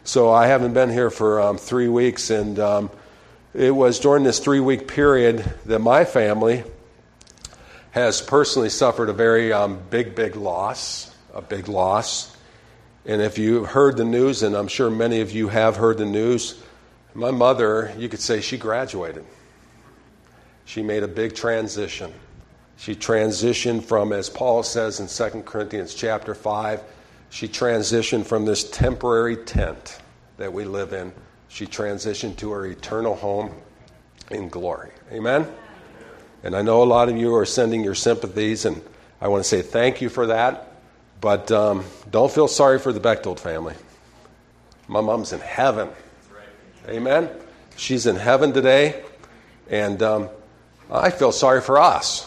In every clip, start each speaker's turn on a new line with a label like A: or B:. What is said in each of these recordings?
A: So I haven't been here for 3 weeks, and it was during this 3-week period that my family has personally suffered a very big loss, And if you heard the news, and I'm sure many of you have heard the news, my mother, you could say she graduated. She made a big transition. She transitioned from, as Paul says in 2 Corinthians chapter 5, she transitioned from this temporary tent that we live in. She transitioned to her eternal home in glory. Amen? And I know a lot of you are sending your sympathies, and I want to say thank you for that. But don't feel sorry for the Bechtold family. My mom's in heaven. Amen? She's in heaven today, and I feel sorry for us.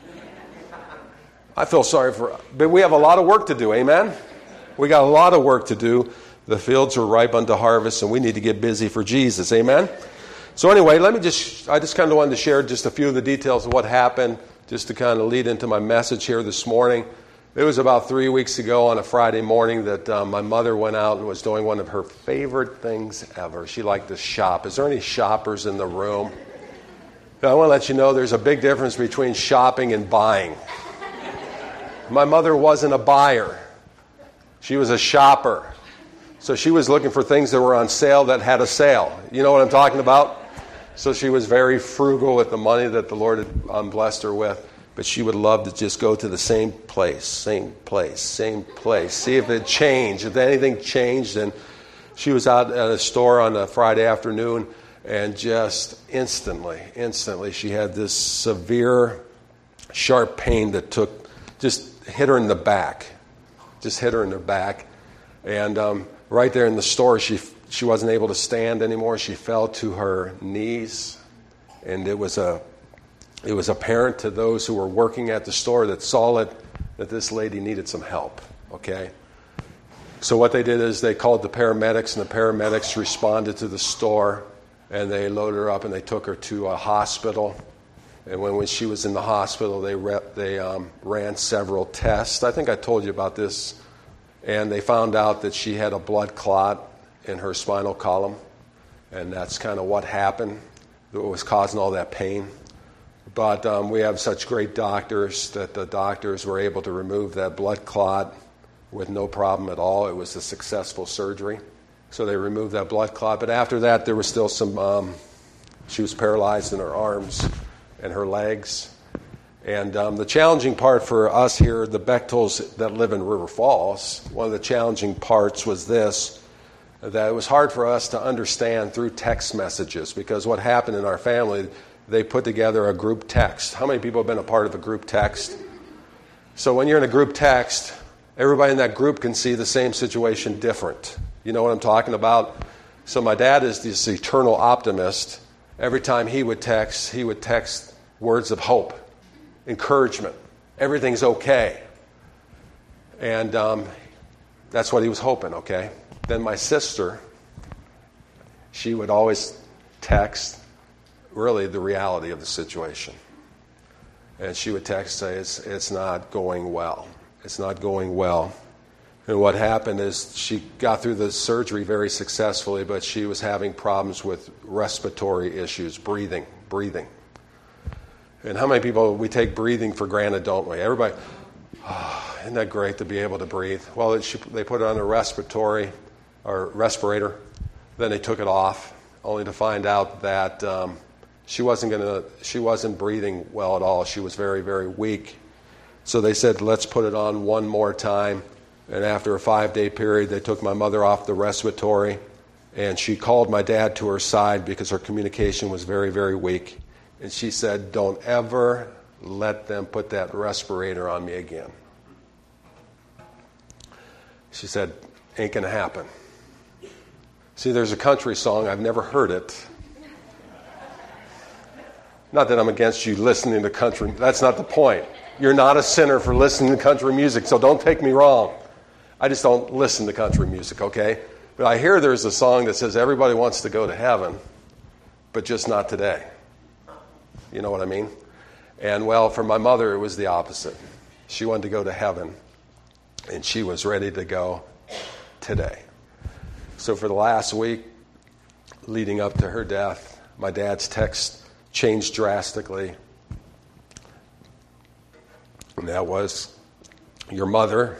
A: But we have a lot of work to do, amen? We got a lot of work to do. The fields are ripe unto harvest, and we need to get busy for Jesus, amen? So anyway, I just kind of wanted to share just a few of the details of what happened, just to kind of lead into my message here this morning. It was about 3 weeks ago on a Friday morning that my mother went out and was doing one of her favorite things ever. She liked to shop. Is there any shoppers in the room? Now, I want to let you know there's a big difference between shopping and buying. My mother wasn't a buyer. She was a shopper. So she was looking for things that were on sale that had a sale. You know what I'm talking about? So she was very frugal with the money that the Lord had blessed her with. But she would love to just go to the same place. See if it changed. If anything changed. And she was out at a store on a Friday afternoon, and just instantly, she had this severe, sharp pain that just hit her in the back. And right there in the store, she wasn't able to stand anymore. She fell to her knees, and it was apparent to those who were working at the store that saw it that this lady needed some help, okay? So what they did is they called the paramedics, and the paramedics responded to the store, and they loaded her up, and they took her to a hospital. And when she was in the hospital, they ran several tests. I think I told you about this. And they found out that she had a blood clot in her spinal column, and that's kind of what happened. That was causing all that pain. But we have such great doctors that the doctors were able to remove that blood clot with no problem at all. It was a successful surgery. So they removed that blood clot. But after that, there was still some, she was paralyzed in her arms and her legs. And the challenging part for us here, the Bechtolds that live in River Falls, one of the challenging parts was this, that it was hard for us to understand through text messages, because what happened in our family, they put together a group text. How many people have been a part of a group text? So when you're in a group text, everybody in that group can see the same situation different. You know what I'm talking about? So my dad is this eternal optimist. Every time he would text words of hope, encouragement. Everything's okay. And that's what he was hoping, okay? Then my sister, she would always text really the reality of the situation. And she would text say, it's not going well. It's not going well. And what happened is she got through the surgery very successfully, but she was having problems with respiratory issues, breathing. And how many people, we take breathing for granted, don't we? Everybody, isn't that great to be able to breathe? Well, they put it on a respirator. Then they took it off, only to find out that she wasn't breathing well at all. She was very, very weak. So they said, let's put it on one more time. And after a 5-day period, they took my mother off the respiratory, and she called my dad to her side because her communication was very, very weak. And she said, don't ever let them put that respirator on me again. She said, ain't going to happen. See, there's a country song. I've never heard it. Not that I'm against you listening to country. That's not the point. You're not a sinner for listening to country music, so don't take me wrong. I just don't listen to country music, okay? But I hear there's a song that says everybody wants to go to heaven, but just not today. You know what I mean? And well, for my mother, it was the opposite. She wanted to go to heaven, and she was ready to go today. So for the last week leading up to her death, my dad's text changed drastically. And that was, your mother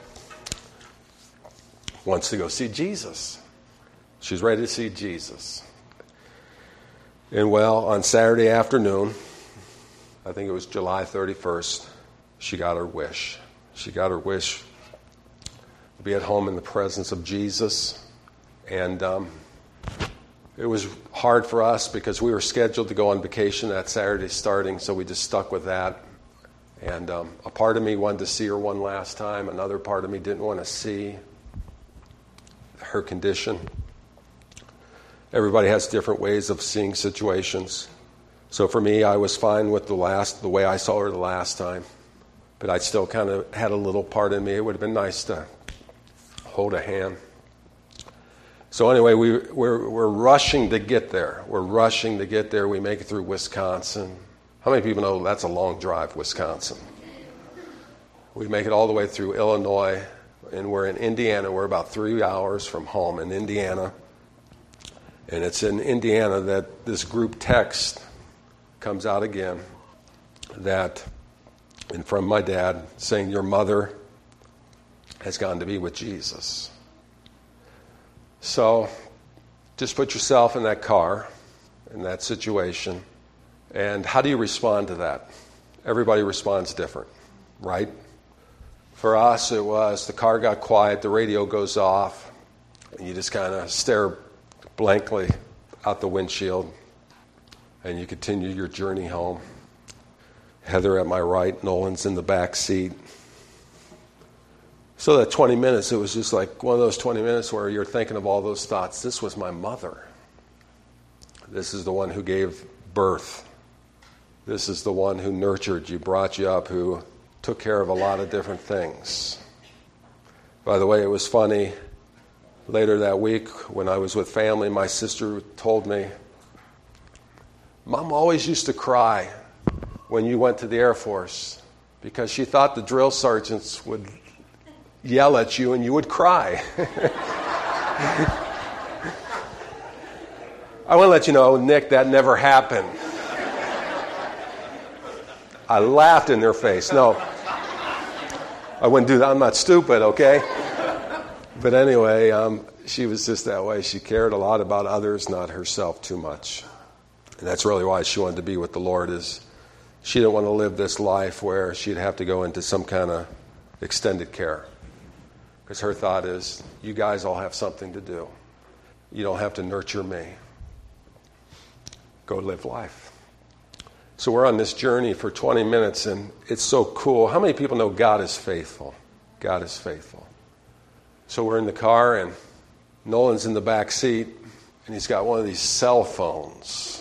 A: wants to go see Jesus. She's ready to see Jesus. And well, on Saturday afternoon, I think it was July 31st, she got her wish. She got her wish to be at home in the presence of Jesus. And it was hard for us because we were scheduled to go on vacation that Saturday starting, so we just stuck with that. And a part of me wanted to see her one last time. Another part of me didn't want to see her condition. Everybody has different ways of seeing situations. So for me, I was fine with the way I saw her the last time. But I still kind of had a little part in me. It would have been nice to hold a hand. So anyway, we're rushing to get there. We're rushing to get there. We make it through Wisconsin. How many people know that's a long drive, Wisconsin? We make it all the way through Illinois, and we're in Indiana. We're about 3 hours from home in Indiana. And it's in Indiana that this group text comes out again and from my dad saying, your mother has gone to be with Jesus. So just put yourself in that car, in that situation, and how do you respond to that? Everybody responds different, right? For us, it was the car got quiet, the radio goes off, and you just kind of stare blankly out the windshield, and you continue your journey home. Heather at my right, Nolan's in the back seat. So that 20 minutes, it was just like one of those 20 minutes where you're thinking of all those thoughts. This was my mother. This is the one who gave birth. This is the one who nurtured you, brought you up, who took care of a lot of different things. By the way, it was funny. Later that week, when I was with family, my sister told me, Mom always used to cry when you went to the Air Force because she thought the drill sergeants would yell at you and you would cry. I want to let you know, Nick, that never happened. I laughed in their face. No, I wouldn't do that. I'm not stupid, okay? But anyway, she was just that way. She cared a lot about others, not herself too much. And that's really why she wanted to be with the Lord, is she didn't want to live this life where she'd have to go into some kind of extended care. Because her thought is, you guys all have something to do. You don't have to nurture me. Go live life. So we're on this journey for 20 minutes, and it's so cool. How many people know God is faithful? God is faithful. So we're in the car, and Nolan's in the back seat, and he's got one of these cell phones.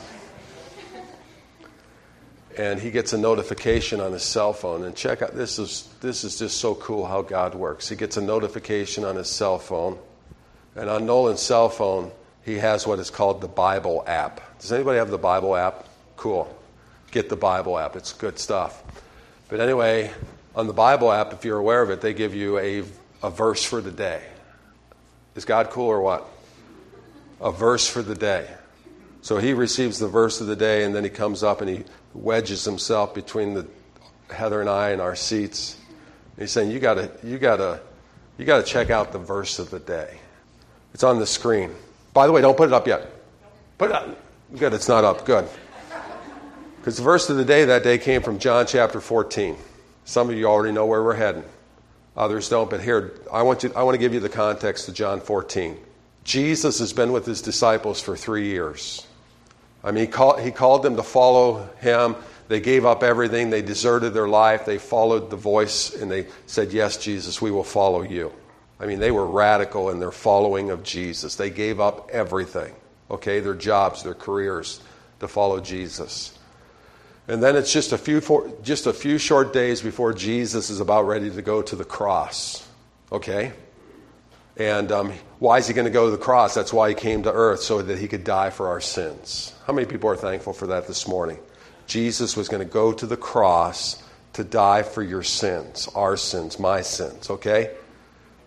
A: And he gets a notification on his cell phone. And check out, this is just so cool how God works. He gets a notification on his cell phone. And on Nolan's cell phone, he has what is called the Bible app. Does anybody have the Bible app? Cool. Get the Bible app. It's good stuff. But anyway, on the Bible app, if you're aware of it, they give you a verse for the day. Is God cool or what? A verse for the day. So he receives the verse of the day, and then he comes up and he wedges himself between Heather and I in our seats. And he's saying, you gotta check out the verse of the day. It's on the screen. By the way, don't put it up yet. Put it up. Good, it's not up. Good. Because the verse of the day that day came from John chapter 14. Some of you already know where we're heading. Others don't, but here, I want to give you the context of John 14. Jesus has been with his disciples for 3 years. I mean, he called them to follow him. They gave up everything. They deserted their life. They followed the voice, and they said, yes, Jesus, we will follow you. I mean, they were radical in their following of Jesus. They gave up everything, okay, their jobs, their careers, to follow Jesus. And then it's just a few short days before Jesus is about ready to go to the cross, okay? And why is he going to go to the cross? That's why he came to earth, so that he could die for our sins. How many people are thankful for that this morning? Jesus was going to go to the cross to die for your sins, our sins, my sins, okay?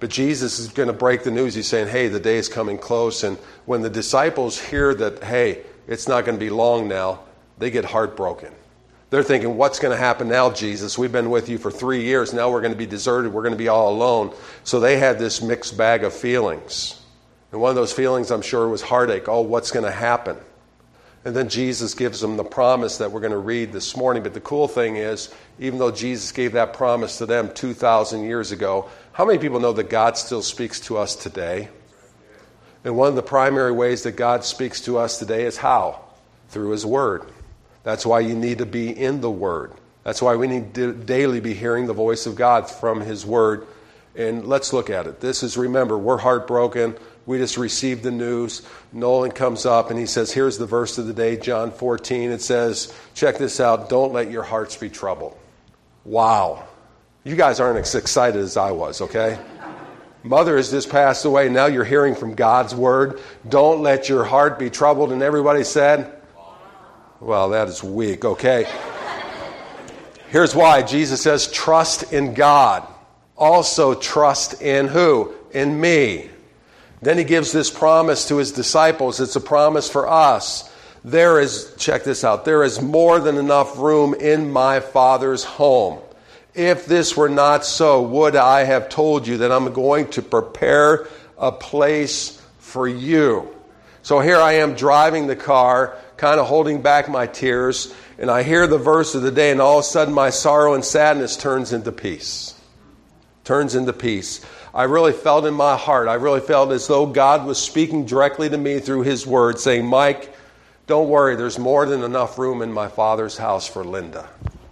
A: But Jesus is going to break the news. He's saying, hey, the day is coming close. And when the disciples hear that, hey, it's not going to be long now, they get heartbroken. They're thinking, what's going to happen now, Jesus? We've been with you for 3 years. Now we're going to be deserted. We're going to be all alone. So they had this mixed bag of feelings. And one of those feelings, I'm sure, was heartache. Oh, what's going to happen? And then Jesus gives them the promise that we're going to read this morning. But the cool thing is, even though Jesus gave that promise to them 2,000 years ago, how many people know that God still speaks to us today? And one of the primary ways that God speaks to us today is how? Through His Word. That's why you need to be in the Word. That's why we need to daily be hearing the voice of God from His Word. And let's look at it. This is, remember, we're heartbroken. We just received the news. Nolan comes up and he says, here's the verse of the day, John 14. It says, check this out, don't let your hearts be troubled. Wow. You guys aren't as excited as I was, okay? Mother has just passed away. Now you're hearing from God's Word. Don't let your heart be troubled. And everybody said, well, that is weak, okay? Here's why. Jesus says, trust in God. Also trust in who? In me. Then He gives this promise to His disciples. It's a promise for us. There is, check this out, there is more than enough room in my Father's home. If this were not so, would I have told you that I'm going to prepare a place for you? So here I am driving the car, kind of holding back my tears, and I hear the verse of the day, and all of a sudden my sorrow and sadness turns into peace. Turns into peace. I really felt in my heart, I really felt as though God was speaking directly to me through His Word, saying, Mike, don't worry, there's more than enough room in my Father's house for Linda.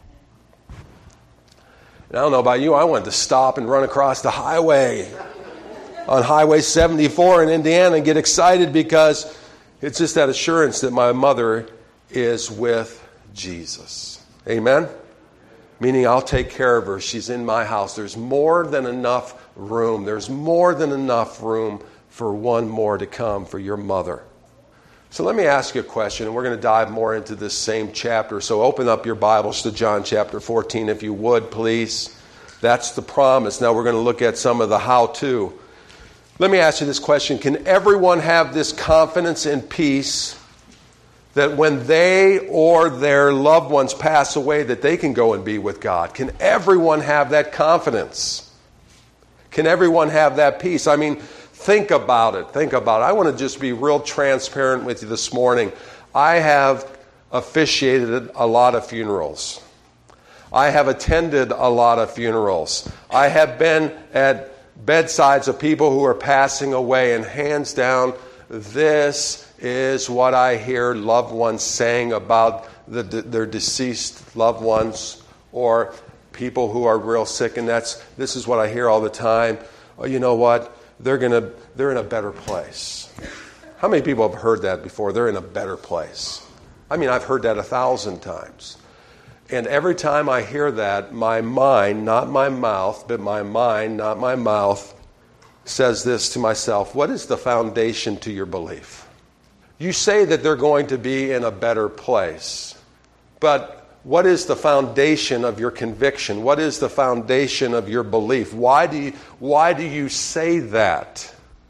A: And I don't know about you, I wanted to stop and run across the highway on Highway 74 in Indiana and get excited because it's just that assurance that my mother is with Jesus. Amen? Meaning I'll take care of her. She's in my house. There's more than enough room. There's more than enough room for one more to come for your mother. So let me ask you a question, and we're going to dive more into this same chapter. So open up your Bibles to John chapter 14, if you would, please. That's the promise. Now we're going to look at some of the how-to. Let me ask you this question. Can everyone have this confidence and peace that when they or their loved ones pass away, that they can go and be with God? Can everyone have that confidence? Can everyone have that peace? I mean, think about it. Think about it. I want to just be real transparent with you this morning. I have officiated a lot of funerals. I have attended a lot of funerals. I have been at bedsides of people who are passing away, and hands down, this is what I hear loved ones saying about their deceased loved ones or people who are real sick, and this is what I hear all the time. Oh, you know what? They're in a better place. How many people have heard that before? They're in a better place. I mean, I've heard that 1,000 times. And every time I hear that, my mind, not my mouth, but my mind, not my mouth, says this to myself: what is the foundation to your belief? You say that they're going to be in a better place, but what is the foundation of your conviction? What is the foundation of your belief? Why do you say that?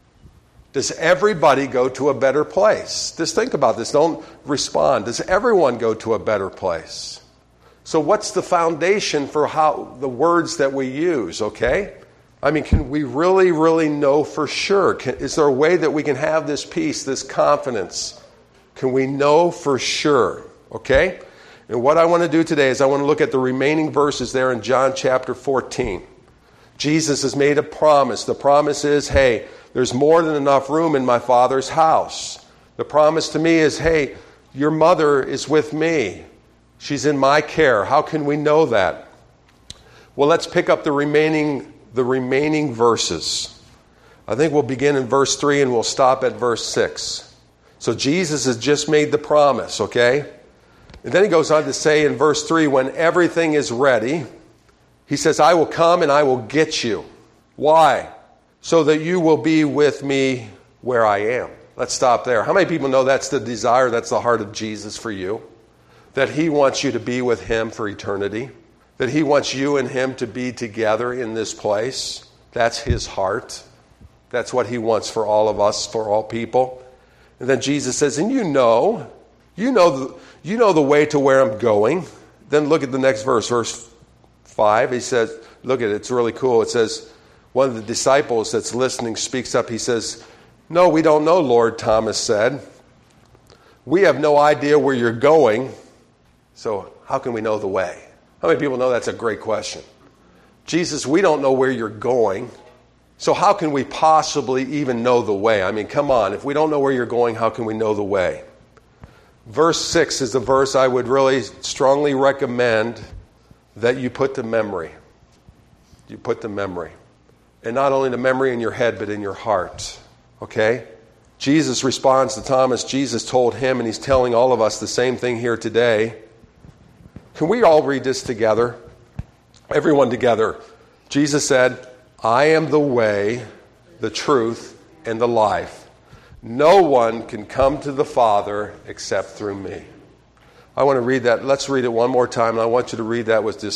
A: Does everybody go to a better place? Just think about this. Don't respond. Does everyone go to a better place? So what's the foundation for how the words that we use, okay? I mean, can we really, really know for sure? Is there a way that we can have this peace, this confidence? Can we know for sure, okay? And what I want to do today is I want to look at the remaining verses there in John chapter 14. Jesus has made a promise. The promise is, hey, there's more than enough room in my Father's house. The promise to me is, hey, your mother is with me. She's in my care. How can we know that? Well, let's pick up the remaining verses. I think we'll begin in verse 3 and we'll stop at verse 6. So Jesus has just made the promise, okay? And then he goes on to say in verse 3, when everything is ready, he says, I will come and I will get you. Why? So that you will be with me where I am. Let's stop there. How many people know that's the desire, that's the heart of Jesus for you? That he wants you to be with him for eternity. That he wants you and him to be together in this place. That's his heart. That's what he wants for all of us, for all people. And then Jesus says, and you know the way to where I'm going. Then look at the next verse, verse 5. He says, look at it, it's really cool. It says, one of the disciples that's listening speaks up. He says, no, we don't know, Lord, Thomas said. We have no idea where you're going, so how can we know the way? How many people know that's a great question? Jesus, we don't know where you're going, so how can we possibly even know the way? I mean, come on, if we don't know where you're going, how can we know the way? Verse 6 is the verse I would really strongly recommend that you put to memory. You put to memory. And not only to memory in your head, but in your heart. Okay? Jesus responds to Thomas. Jesus told him, and he's telling all of us the same thing here today. Can we all read this together? Everyone together. Jesus said, I am the way, the truth, and the life. No one can come to the Father except through me. I want to read that. Let's read it one more time, and I want you to read that with just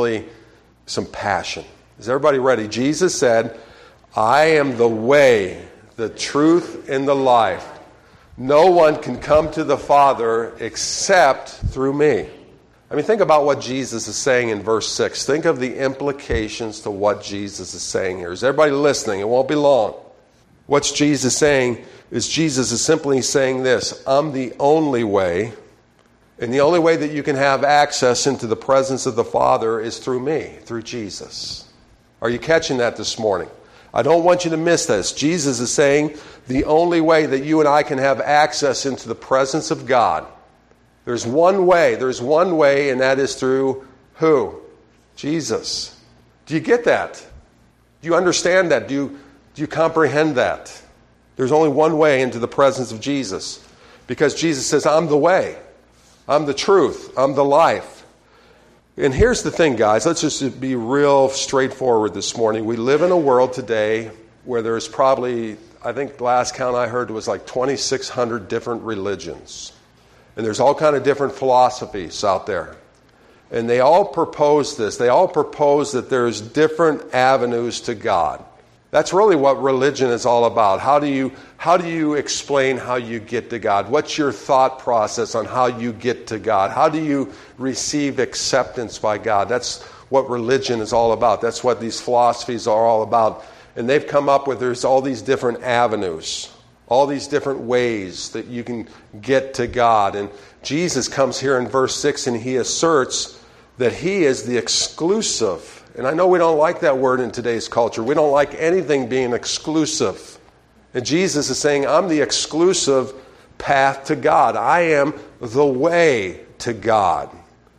A: some passion. Is everybody ready? Jesus said, I am the way, the truth, and the life. No one can come to the Father except through me. I mean, think about what Jesus is saying in verse 6. Think of the implications to what Jesus is saying here. Is everybody listening? It won't be long. What's Jesus saying is Jesus is simply saying this: I'm the only way, and the only way that you can have access into the presence of the Father is through me, through Jesus. Are you catching that this morning? I don't want you to miss this. Jesus is saying the only way that you and I can have access into the presence of God, there's one way, and that is through who? Jesus. Do you get that? Do you understand that? Do you comprehend that? There's only one way into the presence of Jesus. Because Jesus says, I'm the way. I'm the truth. I'm the life. And here's the thing, guys. Let's just be real straightforward this morning. We live in a world today where there's probably, I think the last count I heard was like 2,600 different religions. And there's all kind of different philosophies out there. And they all propose this. They all propose that there's different avenues to God. That's really what religion is all about. How do you explain how you get to God? What's your thought process on how you get to God? How do you receive acceptance by God? That's what religion is all about. That's what these philosophies are all about. And they've come up with, there's all these different avenues, all these different ways that you can get to God. And Jesus comes here in verse 6 and he asserts that he is the exclusive. And I know we don't like that word in today's culture. We don't like anything being exclusive. And Jesus is saying, I'm the exclusive path to God. I am the way to God.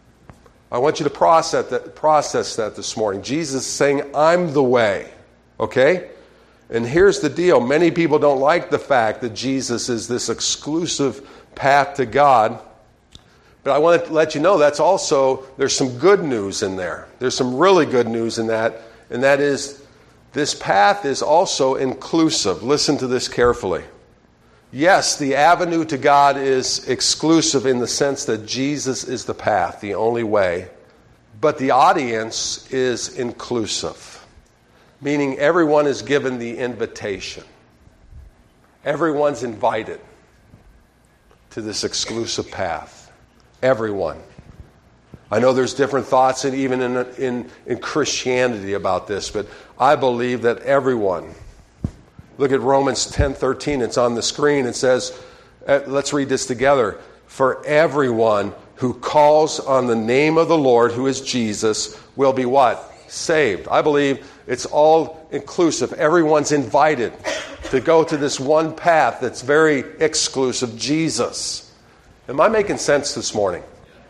A: I want you to process that this morning. Jesus is saying, I'm the way. Okay? And here's the deal. Many people don't like the fact that Jesus is this exclusive path to God. But I want to let you know there's some good news in there. There's some really good news in that. And that is, this path is also inclusive. Listen to this carefully. Yes, the avenue to God is exclusive in the sense that Jesus is the path, the only way. But the audience is inclusive. Meaning everyone is given the invitation. Everyone's invited to this exclusive path. Everyone. I know there's different thoughts even in Christianity about this, but I believe that everyone. Look at Romans 10:13. It's on the screen. It says, let's read this together. For everyone who calls on the name of the Lord, who is Jesus, will be what? Saved. I believe it's all inclusive. Everyone's invited to go to this one path that's very exclusive, Jesus. Am I making sense this morning?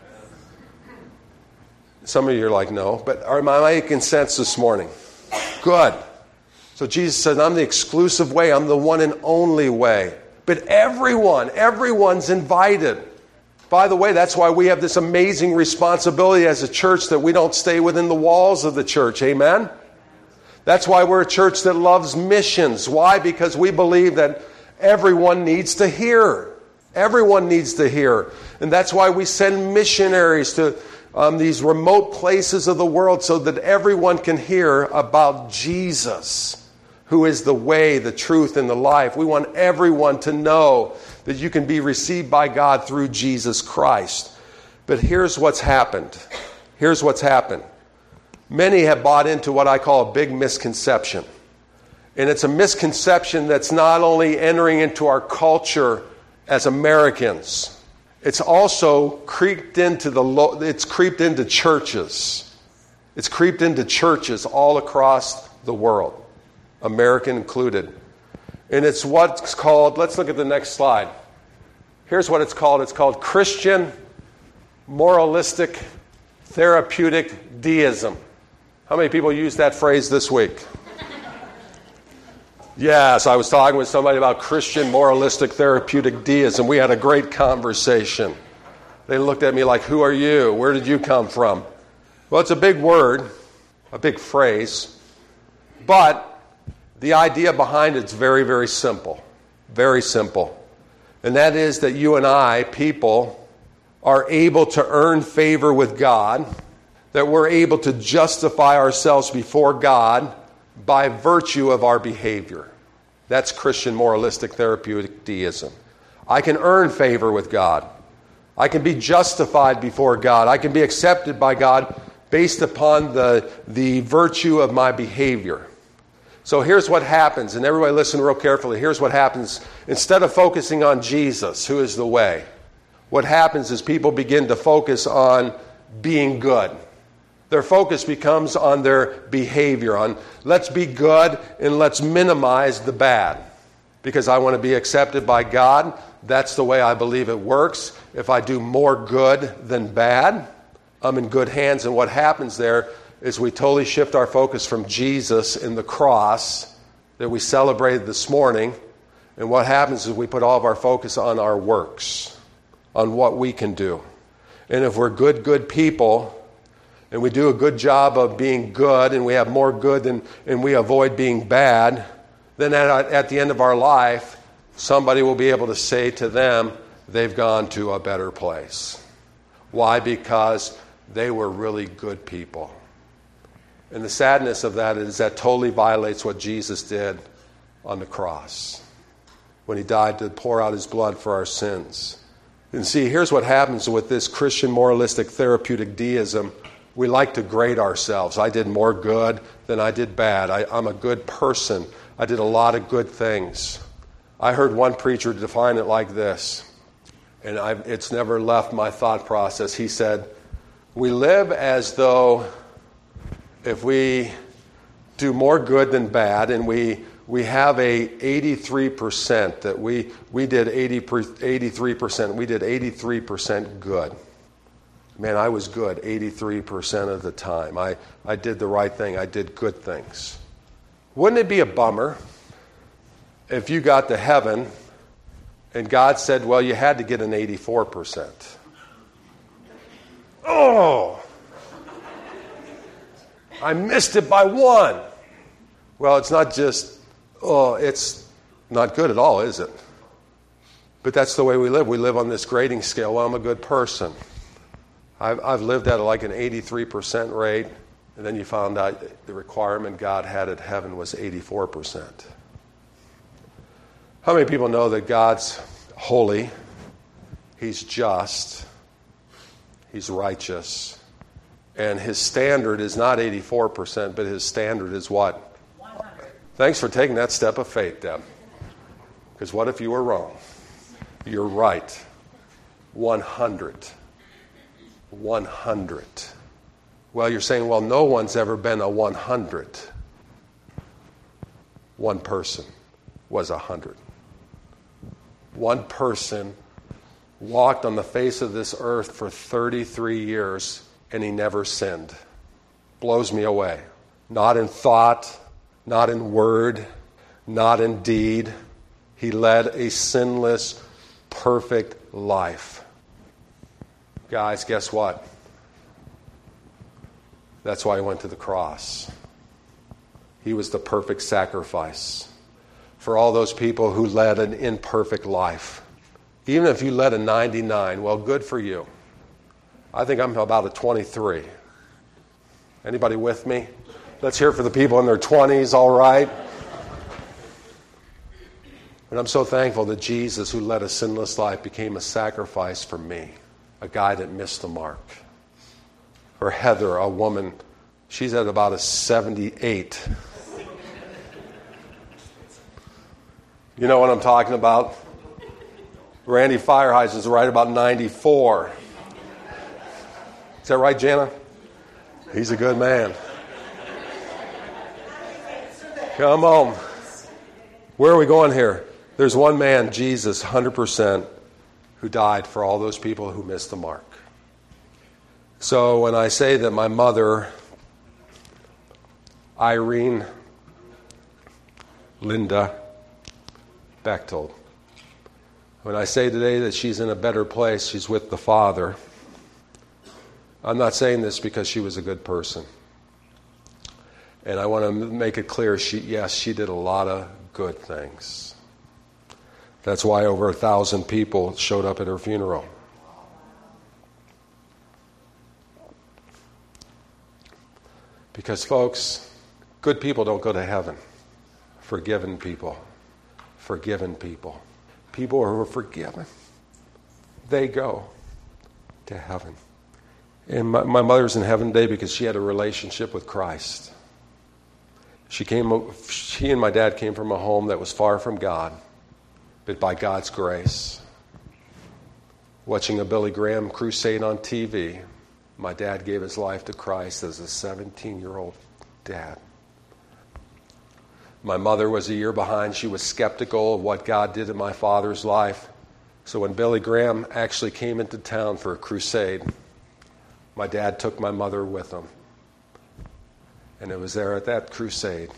A: Some of you are like, no, but am I making sense this morning? Good. So Jesus said, I'm the exclusive way. I'm the one and only way. But everyone's invited. By the way, that's why we have this amazing responsibility as a church that we don't stay within the walls of the church. Amen? That's why we're a church that loves missions. Why? Because we believe that everyone needs to hear. Everyone needs to hear. And that's why we send missionaries to these remote places of the world so that everyone can hear about Jesus, who is the way, the truth, and the life. We want everyone to know that you can be received by God through Jesus Christ. But here's what's happened. Here's what's happened. Many have bought into what I call a big misconception. And it's a misconception that's not only entering into our culture as Americans, it's also creeped into churches. It's creeped into churches all across the world, American included. And it's what's called, let's look at the next slide. Here's what it's called. It's called Christian moralistic therapeutic deism. How many people used that phrase this week? Yes, I was talking with somebody about Christian moralistic therapeutic deism. We had a great conversation. They looked at me like, who are you? Where did you come from? Well, it's a big word, a big phrase, but the idea behind it's very, very simple. Very simple. And that is that you and I, people, are able to earn favor with God, that we're able to justify ourselves before God by virtue of our behavior. That's Christian moralistic therapeutic deism. I can earn favor with God. I can be justified before God. I can be accepted by God based upon the virtue of my behavior. So here's what happens, and everybody listen real carefully. Here's what happens. Instead of focusing on Jesus, who is the way, what happens is people begin to focus on being good. Their focus becomes on their behavior, on let's be good and let's minimize the bad. Because I want to be accepted by God, that's the way I believe it works. If I do more good than bad, I'm in good hands. And what happens there is we totally shift our focus from Jesus and the cross that we celebrated this morning. And what happens is we put all of our focus on our works, on what we can do. And if we're good people, and we do a good job of being good, and we have more good and we avoid being bad, then at the end of our life, somebody will be able to say to them, they've gone to a better place. Why? Because they were really good people. And the sadness of that is that totally violates what Jesus did on the cross when he died to pour out his blood for our sins. And see, here's what happens with this Christian moralistic therapeutic deism. We like to grade ourselves. I did more good than I did bad. I'm a good person. I did a lot of good things. I heard one preacher define it like this, and it's never left my thought process. He said, we live as though if we do more good than bad, and we have a 83% that we did 83%. We did 83% good. Man, I was good 83% of the time. I did the right thing. I did good things. Wouldn't it be a bummer if you got to heaven and God said, well, you had to get an 84%? Oh! I missed it by one. Well, it's not just, it's not good at all, is it? But that's the way we live. We live on this grading scale. Well, I'm a good person. I've lived at like an 83% rate, and then you found out the requirement God had at heaven was 84%. How many people know that God's holy, He's just, He's righteous, and His standard is not 84%, but His standard is what? 100. Thanks for taking that step of faith, Deb. Because what if you were wrong? You're right. 100. 100. Well, you're saying, well, no one's ever been a 100. One person was 100. One person walked on the face of this earth for 33 years, and he never sinned. Blows me away. Not in thought, not in word, not in deed. He led a sinless, perfect life. Guys, guess what? That's why he went to the cross. He was the perfect sacrifice for all those people who led an imperfect life. Even if you led a 99, well, good for you. I think I'm about a 23. Anybody with me? Let's hear it for the people in their 20s, all right? And I'm so thankful that Jesus, who led a sinless life, became a sacrifice for me, a guy that missed the mark. Or Heather, a woman, she's at about a 78. You know what I'm talking about? Randy Feierheisen's right about 94. Is that right, Jana? He's a good man. Come on. Where are we going here? There's one man, Jesus, 100%, who died for all those people who missed the mark. So when I say that my mother, Irene Linda Bechtold, when I say today that she's in a better place, she's with the Father, I'm not saying this because she was a good person. And I want to make it clear, she did a lot of good things. That's why over 1,000 people showed up at her funeral. Because, folks, good people don't go to heaven. Forgiven people. People who are forgiven, they go to heaven. And my mother's in heaven today because she had a relationship with Christ. She and my dad came from a home that was far from God, but by God's grace. Watching a Billy Graham crusade on TV, my dad gave his life to Christ as a 17-year-old dad. My mother was a year behind. She was skeptical of what God did in my father's life. So when Billy Graham actually came into town for a crusade, my dad took my mother with him. And it was there at that crusade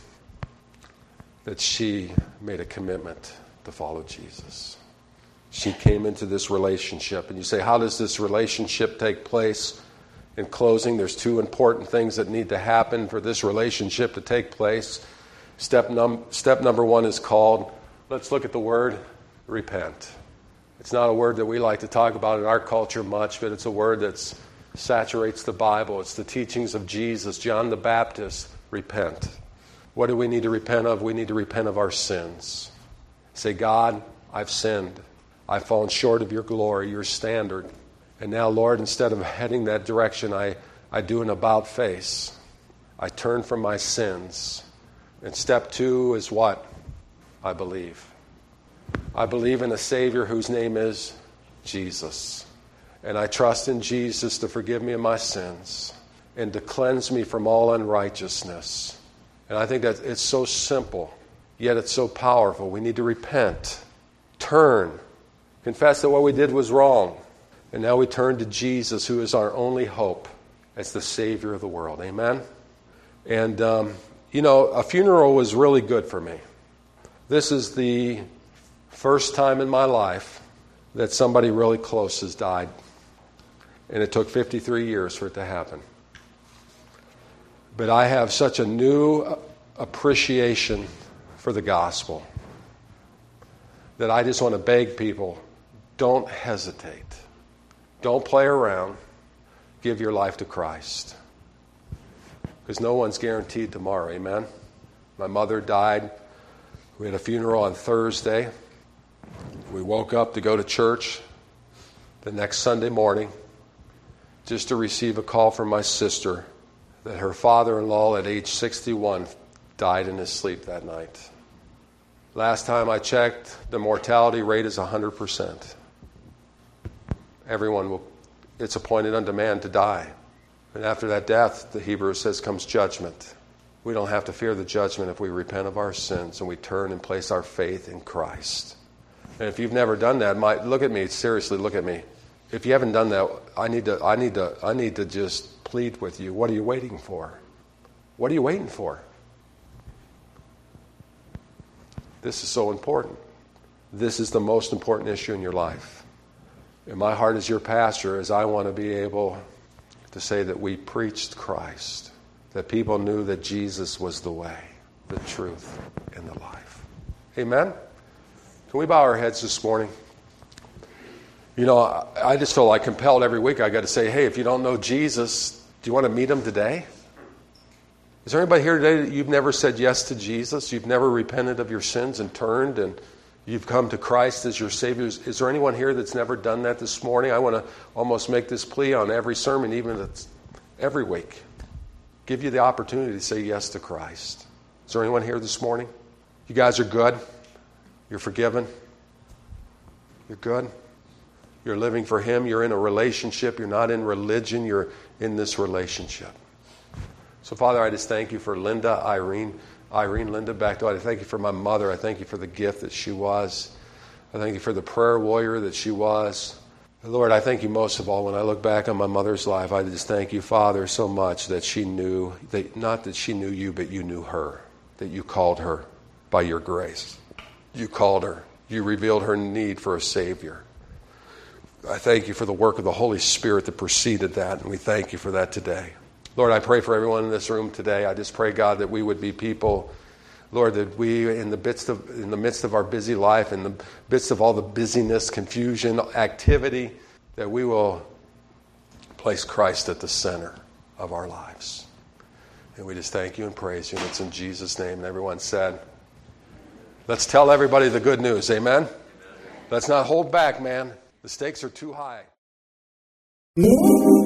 A: that she made a commitment to follow Jesus. She came into this relationship. And you say, how does this relationship take place? In closing, there's two important things that need to happen for this relationship to take place. Step number one is called, let's look at the word, repent. It's not a word that we like to talk about in our culture much, but it's a word that saturates the Bible. It's the teachings of Jesus, John the Baptist, repent. What do we need to repent of? We need to repent of our sins. Say, God, I've sinned. I've fallen short of your glory, your standard. And now, Lord, instead of heading that direction, I do an about face. I turn from my sins. And step two is what? I believe. I believe in a Savior whose name is Jesus. And I trust in Jesus to forgive me of my sins and to cleanse me from all unrighteousness. And I think that it's so simple, yet it's so powerful. We need to repent, turn, confess that what we did was wrong. And now we turn to Jesus, who is our only hope as the Savior of the world. Amen? And, a funeral was really good for me. This is the first time in my life that somebody really close has died. And it took 53 years for it to happen. But I have such a new appreciation for the gospel that I just want to beg people, don't hesitate. Don't play around. Give your life to Christ. Because no one's guaranteed tomorrow, amen? My mother died. We had a funeral on Thursday. We woke up to go to church the next Sunday morning just to receive a call from my sister that her father-in-law at age 61 died in his sleep that night. Last time I checked, the mortality rate is 100%. It's appointed unto man to die. And after that death, the Hebrew says, comes judgment. We don't have to fear the judgment if we repent of our sins and we turn and place our faith in Christ. And if you've never done that, look at me, seriously, look at me. If you haven't done that, I need to just plead with you. What are you waiting for? What are you waiting for? This is so important. This is the most important issue in your life. And my heart as your pastor is I want to be able to say that we preached Christ, that people knew that Jesus was the way, the truth, and the life. Amen? Can we bow our heads this morning? You know, I just feel like compelled every week I got to say, hey, if you don't know Jesus, do you want to meet him today? Is there anybody here today that you've never said yes to Jesus? You've never repented of your sins and turned and you've come to Christ as your Savior? Is there anyone here that's never done that this morning? I want to almost make this plea on every sermon, even if it's every week. Give you the opportunity to say yes to Christ. Is there anyone here this morning? You guys are good? You're forgiven? You're good? You're living for him. You're in a relationship. You're not in religion. You're in this relationship. So, Father, I just thank you for Linda, Linda back. I thank you for my mother. I thank you for the gift that she was. I thank you for the prayer warrior that she was. Lord, I thank you most of all when I look back on my mother's life. I just thank you, Father, so much that she knew, not that she knew you, but you knew her, that you called her by your grace. You called her. You revealed her need for a Savior. I thank you for the work of the Holy Spirit that preceded that, and we thank you for that today. Lord, I pray for everyone in this room today. I just pray, God, that we would be people, Lord, that we, in the midst of our busy life, in the midst of all the busyness, confusion, activity, that we will place Christ at the center of our lives. And we just thank you and praise you, and it's in Jesus' name. And everyone said, let's tell everybody the good news. Amen? Let's not hold back, man. The stakes are too high.